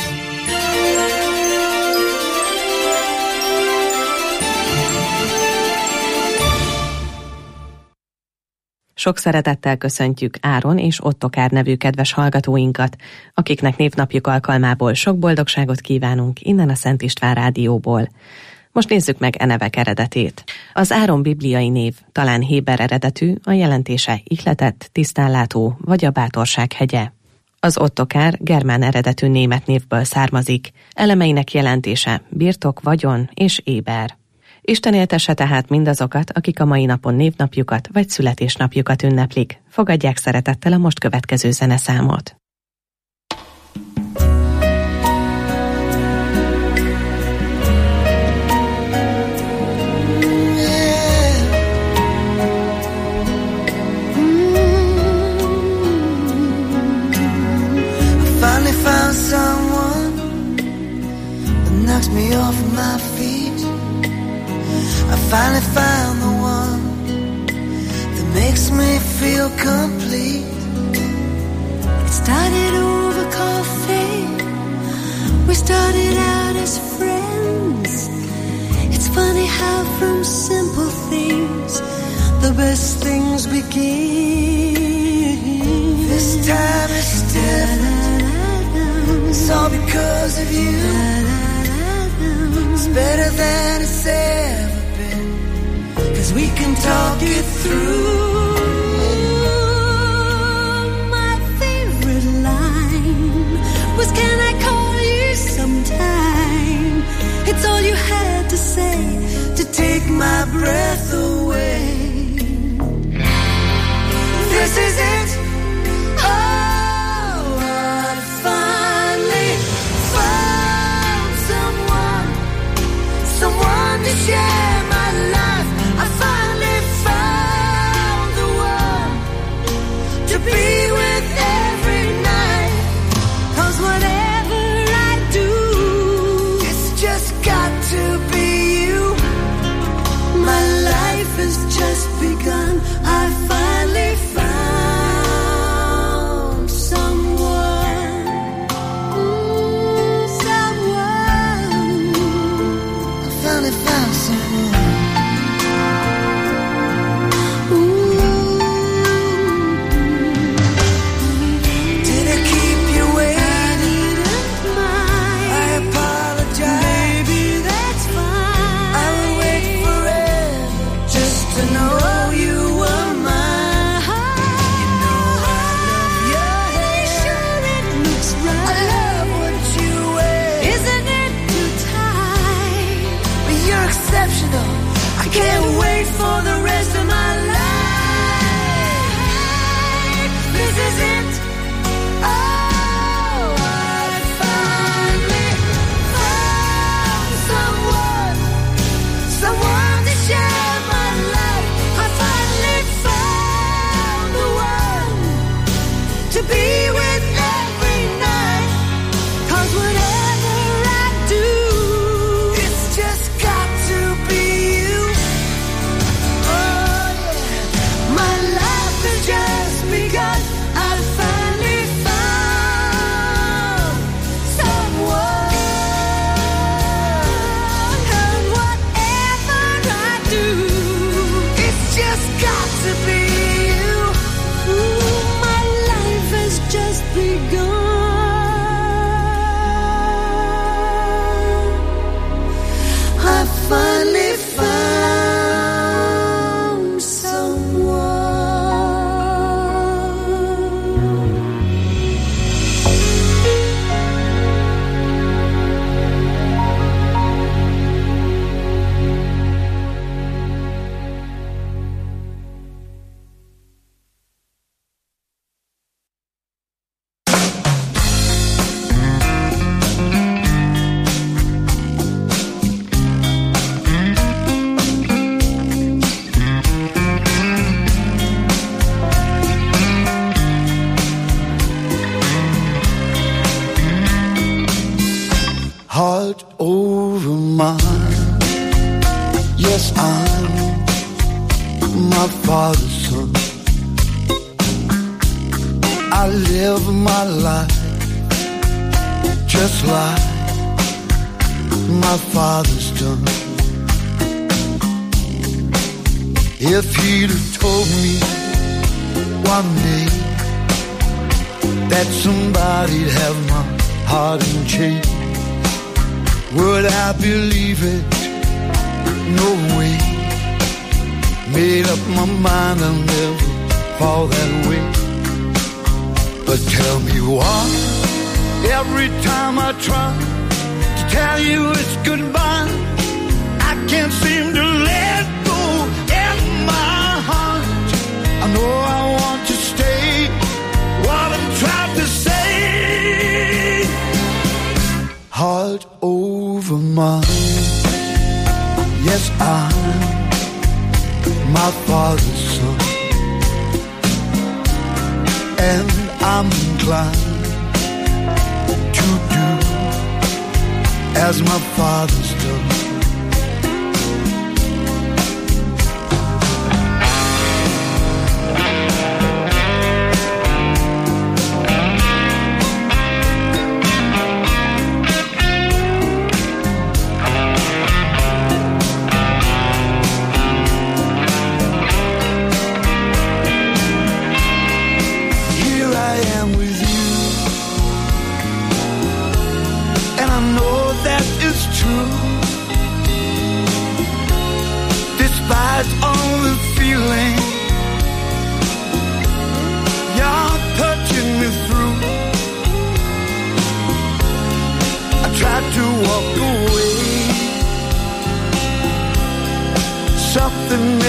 Sok szeretettel köszöntjük Áron és Ottokár nevű kedves hallgatóinkat, akiknek névnapjuk alkalmából sok boldogságot kívánunk innen a Szent István Rádióból. Most nézzük meg e nevek eredetét. Az Áron bibliai név talán héber eredetű, a jelentése ihletett, tisztánlátó vagy a bátorság hegye. Az Ottokár germán eredetű német névből származik, elemeinek jelentése birtok, vagyon és éber. Isten éltesse tehát mindazokat, akik a mai napon névnapjukat vagy születésnapjukat ünneplik. Fogadják szeretettel a most következő zeneszámot. I finally found the one that makes me feel complete. It started over coffee We started out as friends. It's funny how from simple things the best things begin. This time is different. It's all because of you. It's better than it's ever been, 'cause we can talk it through. My favorite line was, can I call you sometime? It's all you had to say to take my breath away. This is it. Oh, I finally found someone to share my life. I finally found the one to be with every night. 'Cause whatever I do, it's just got to be you. My life has just begun. I finally found someone. I finally found someone. Did I keep you waiting? I apologize. Baby, that's fine. I will wait forever just to know you were mine. You know I love your hair. Sure, it looks right. I love what you wear. Isn't it too tight? But you're exceptional. I can't wait for the rest of my life. This is it. Oh, I finally found someone to share my life. I finally found the one to be with every night. 'Cause whatever I do, it's just got to be you. Oh yeah, my life has just begun. I finally found someone, and whatever I do, it's just got to be you. Ooh, my life has just begun. I finally found someone. Heart over mine. Yes, I'm my father's son. I live my life just like my father's done. If he'd have told me one day that somebody'd have my heart in chains, would I believe it? No way. Made up my mind I'll never fall that way. But tell me why, every time I try to tell you it's goodbye, I can't seem to let go in my heart. I know I want to stay, what I'm trying to say. Heart over mine. Yes, I'm my father's son, and I'm inclined to do as my father's done.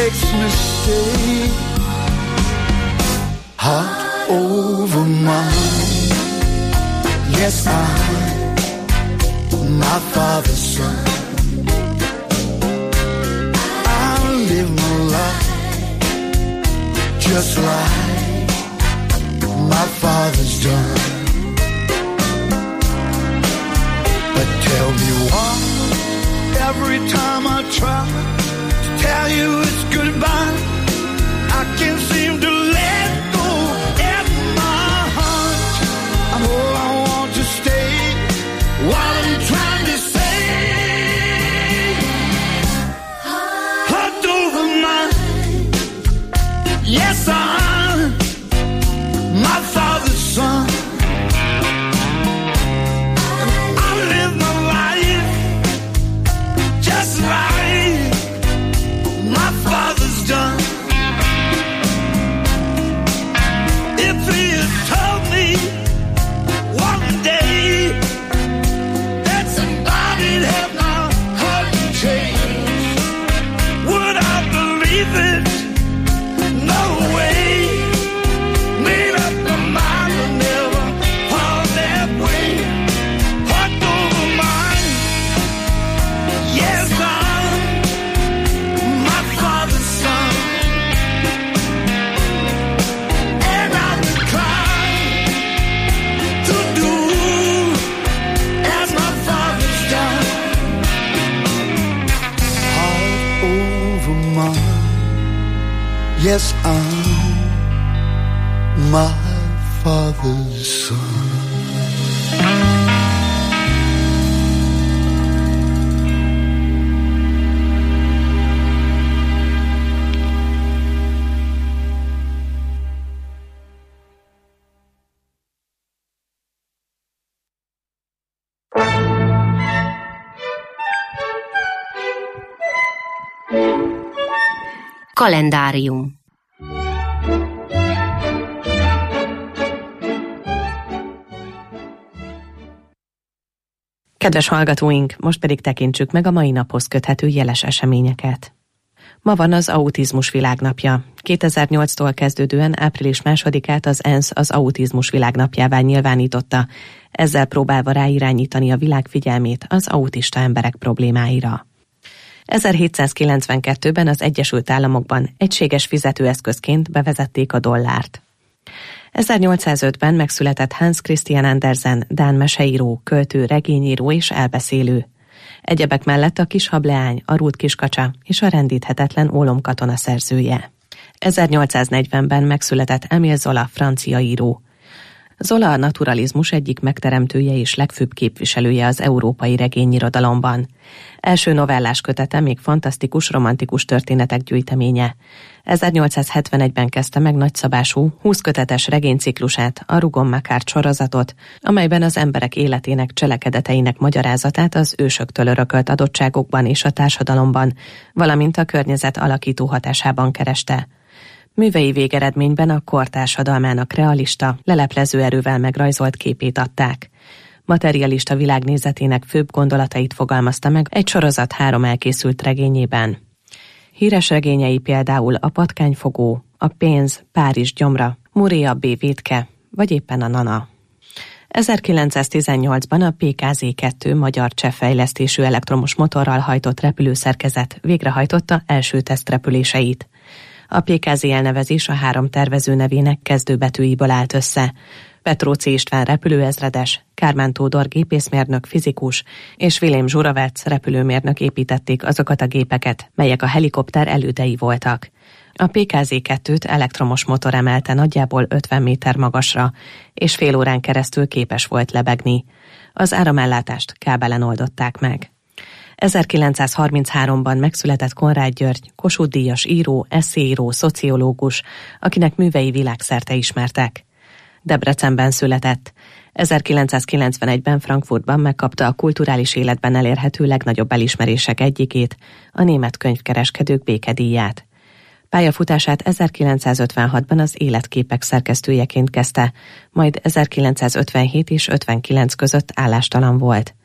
makes me stay. Heart over mind. Yes, I'm my father's son. I live my life just like my father's done. But tell me why every time I try to tell you it's goodbye, I can't seem to let go in my heart. I know I want to stay while I'm trying to say heart over mind. Yes, I'm my father's son. I live my life just like my father's done. If he had told me one day that somebody'd have my heart changed, would I believe it? No way. Made up my mind to never fall that way. Heart over mind. Yes, I'm my father's son. And I would try to do as my father's done. Heart over mind. Yes, I'm my father's son. Kalendárium. Kedves hallgatóink, most pedig tekintsük meg a mai naphoz köthető jeles eseményeket. Ma van az autizmus világnapja. 2008-tól kezdődően április 2-át az ENSZ az autizmus világnapjává nyilvánította, ezzel próbálva ráirányítani a világ figyelmét az autista emberek problémáira. 1792-ben az Egyesült Államokban egységes fizetőeszközként bevezették a dollárt. 1805-ben megszületett Hans Christian Andersen, dán meseíró, költő, regényíró és elbeszélő. Egyebek mellett a Kis hableány, a Rút kiskacsa és a Rendíthetetlen ólomkatona szerzője. 1840-ben megszületett Émile Zola, francia író. Zola a naturalizmus egyik megteremtője és legfőbb képviselője az európai regényirodalomban. Első novellás kötete még fantasztikus, romantikus történetek gyűjteménye. 1871-ben kezdte meg nagyszabású, 20 kötetes regényciklusát, a Rougon-Macquart sorozatot, amelyben az emberek életének, cselekedeteinek magyarázatát az ősöktől örökölt adottságokban és a társadalomban, valamint a környezet alakító hatásában kereste. Művei végeredményben a kor társadalmának realista, leleplező erővel megrajzolt képét adták. Materialista világnézetének főbb gondolatait fogalmazta meg egy sorozat 3 elkészült regényében. Híres regényei például a Patkányfogó, a Pénz, Párizs gyomra, Muréa B. vétke, vagy éppen a Nana. 1918-ban a PKZ-2 magyar cseh fejlesztésű elektromos motorral hajtott repülőszerkezet végrehajtotta első tesztrepüléseit. A PKZ elnevezés a 3 tervező nevének kezdőbetűiből állt össze. Petróczy István repülőezredes, Kármán Tódor gépészmérnök, fizikus és Vilém Zsuravec repülőmérnök építették azokat a gépeket, melyek a helikopter elődei voltak. A PKZ-2-t elektromos motor emelte nagyjából 50 méter magasra, és fél órán keresztül képes volt lebegni. Az áramellátást kábelen oldották meg. 1933-ban megszületett Konrád György, Kossuth-díjas író, esszéíró, szociológus, akinek művei világszerte ismertek. Debrecenben született. 1991-ben Frankfurtban megkapta a kulturális életben elérhető legnagyobb elismerések egyikét, a német könyvkereskedők békedíját. Pályafutását 1956-ban az Életképek szerkesztőjeként kezdte, majd 1957 és 59 között állástalan volt.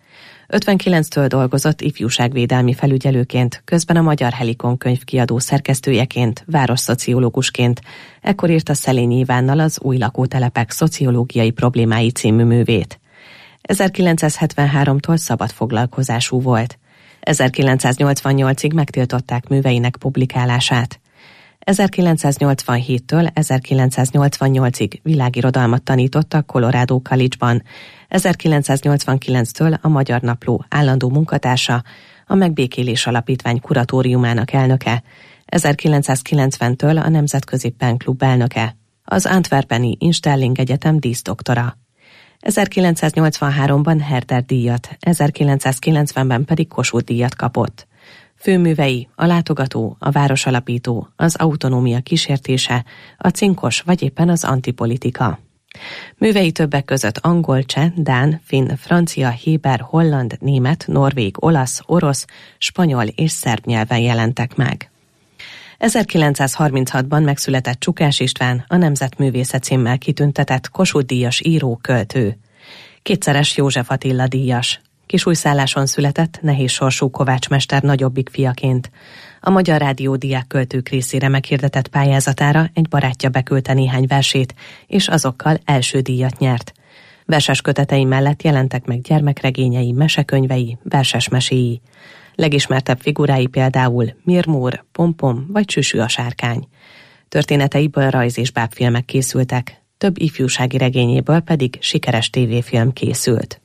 59-től dolgozott ifjúságvédelmi felügyelőként, közben a Magyar Helikon könyvkiadó szerkesztőjeként, városszociológusként. Ekkor írta Szelényi Ivánnal az Új lakótelepek szociológiai problémái című művét. 1973-tól szabad foglalkozású volt. 1988-ig megtiltották műveinek publikálását. 1987-től 1988-ig világirodalmat tanított a Colorado College-ban. 1989-től a Magyar Napló állandó munkatársa, a Megbékélés Alapítvány kuratóriumának elnöke, 1990-től a Nemzetközi Pen Klub elnöke, az Antwerpeni Instelling Egyetem díszdoktora. 1983-ban Herder díjat, 1990-ben pedig Kossuth díjat kapott. Főművei a Látogató, a Városalapító, az Autonómia kísértése, a Cinkos vagy éppen az Antipolitika. Művei többek között angol, cseh, dán, finn, francia, héber, holland, német, norvég, olasz, orosz, spanyol és szerb nyelven jelentek meg. 1936-ban megszületett Csukás István, a Nemzetművésze címmel kitüntetett Kossuth-díjas író-költő. Kétszeres József Attila díjas. Kisújszálláson született, nehéz sorsú kovácsmester nagyobbik fiaként. A Magyar Rádió diákköltők részére meghirdetett pályázatára egy barátja beküldte néhány versét, és azokkal első díjat nyert. Verses kötetei mellett jelentek meg gyermekregényei, mesekönyvei, verses meséi. Legismertebb figurái például Mirmúr, Pompom vagy Süsű a sárkány. Történeteiből rajz- és bábfilmek készültek, több ifjúsági regényéből pedig sikeres tévéfilm készült.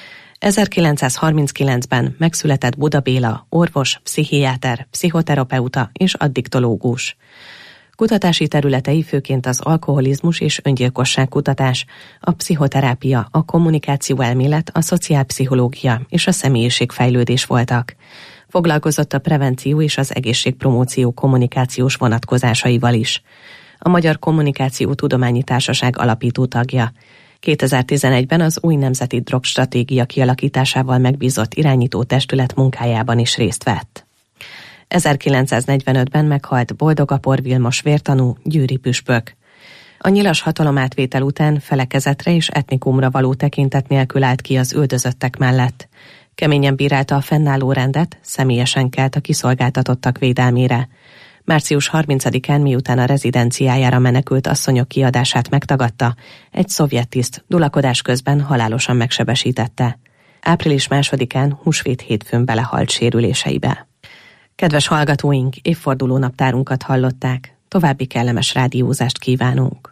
1939-ben megszületett Buda Béla, orvos, pszichiáter, pszichoterapeuta és addiktológus. Kutatási területei főként az alkoholizmus és öngyilkosság kutatás, a pszichoterápia, a kommunikációelmélet, a szociálpszichológia és a személyiségfejlődés voltak. Foglalkozott a prevenció és az egészségpromóció kommunikációs vonatkozásaival is. A Magyar Kommunikációtudományi Társaság alapító tagja. 2011-ben az új nemzeti drogstratégia kialakításával megbízott irányító testület munkájában is részt vett. 1945-ben meghalt Boldogapor Vilmos vértanú, győri püspök. A nyilas hatalomátvétel után felekezetre és etnikumra való tekintet nélkül állt ki az üldözöttek mellett. Keményen bírálta a fennálló rendet, személyesen kelt a kiszolgáltatottak védelmére. Március 30-án, miután a rezidenciájára menekült asszonyok kiadását megtagadta, egy szovjet tiszt dulakodás közben halálosan megsebesítette. Április 2-án, húsvét hétfőn belehalt sérüléseibe. Kedves hallgatóink, évforduló naptárunkat hallották. További kellemes rádiózást kívánunk.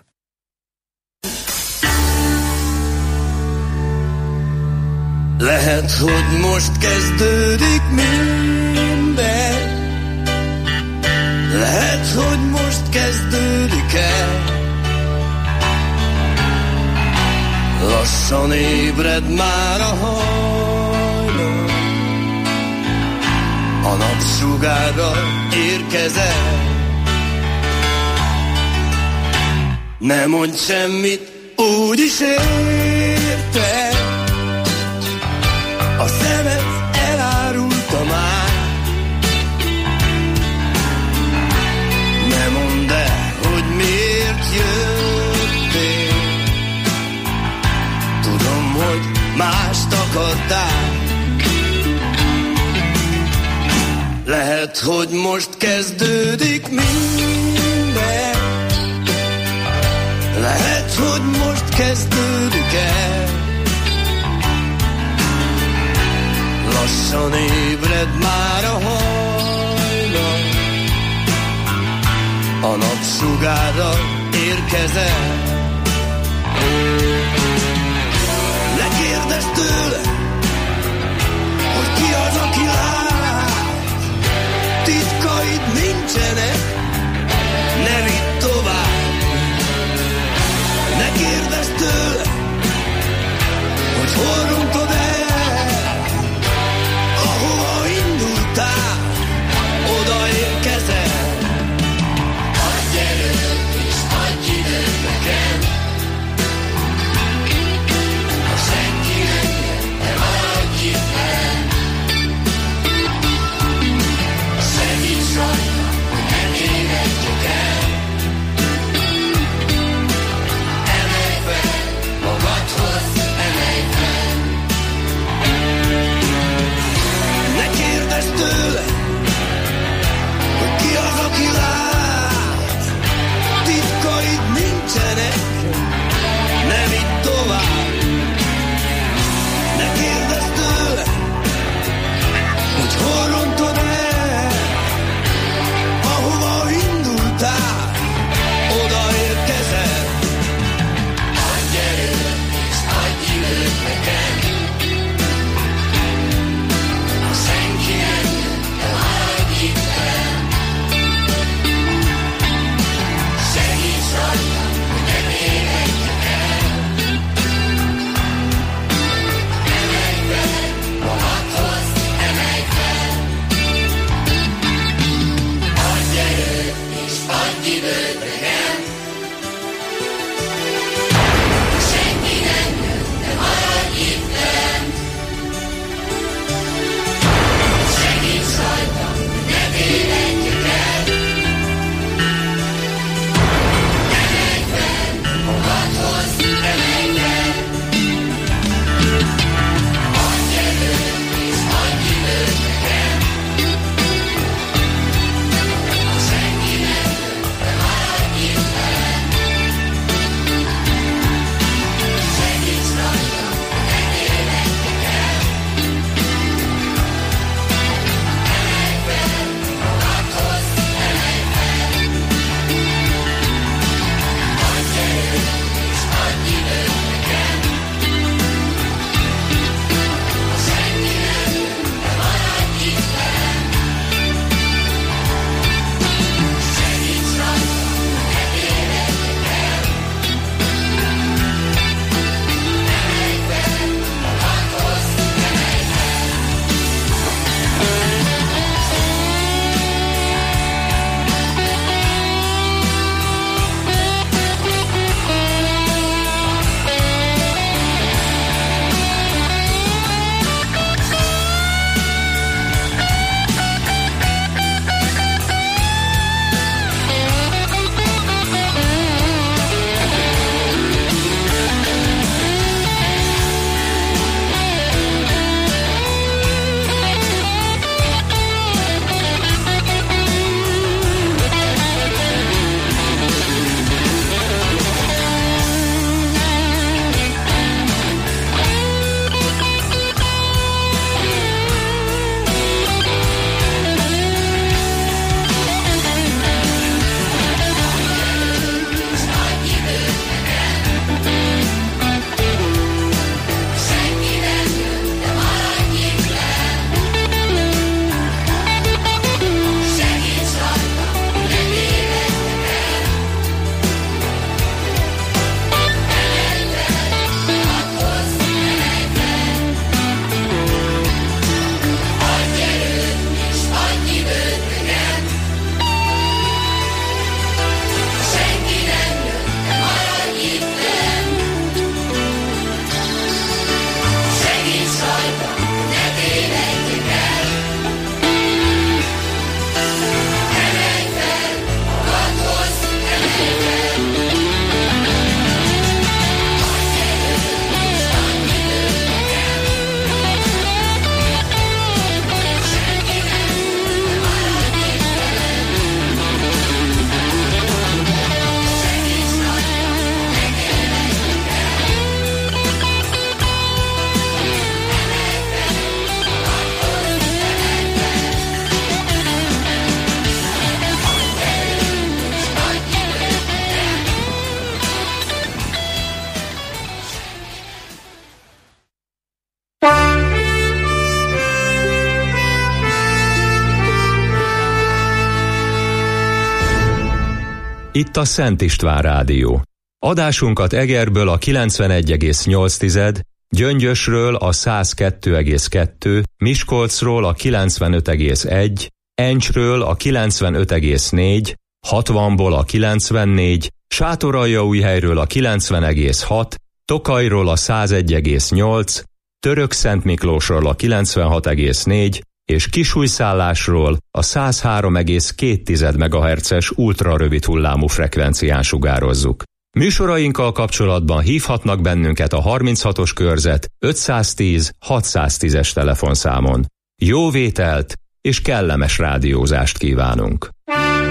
Lehet, hogy most kezdődik minden. Lehet, hogy most kezdődik el. Lassan ébred már a hajnal, a napsugárral érkezel. Ne mondj semmit, úgyis érted. A szemed elárulta már. Ne mondd el, hogy miért jöttél. Tudom, hogy mást akartál. Lehet, hogy most kezdődik minden. Lehet, hogy most kezdődik el. Lassan ébred már a hajnal, a napsugárral érkezel. Ne kérdezz tőle, hogy ki az, aki lát. Titkaid nincsenek, ne vidd tovább. Ne kérdezz tőle, hogy hol rontod el. Ahova indultál, oda érkezel. Adj erőt és adj időt nekem. Ha senki engem, ne maradj itt velem. Segíts rajta, hogy ne tévedjek el. Emelj fel Itt a Szent István Rádió. Adásunkat Egerből a 91,8, Gyöngyösről a 102,2, Miskolcról a 95,1, Encsről a 95,4, 60-ból a 94, Sátoraljaújhelyről a 90,6, Tokajról a 101,8, Törökszentmiklósról a 96,4 és Kisújszállásról a 103,2 MHz-es ultrarövid hullámú frekvencián sugározzuk. Műsorainkkal kapcsolatban hívhatnak bennünket a 36-os körzet 510 610-es telefonszámon. Jó vételt és kellemes rádiózást kívánunk!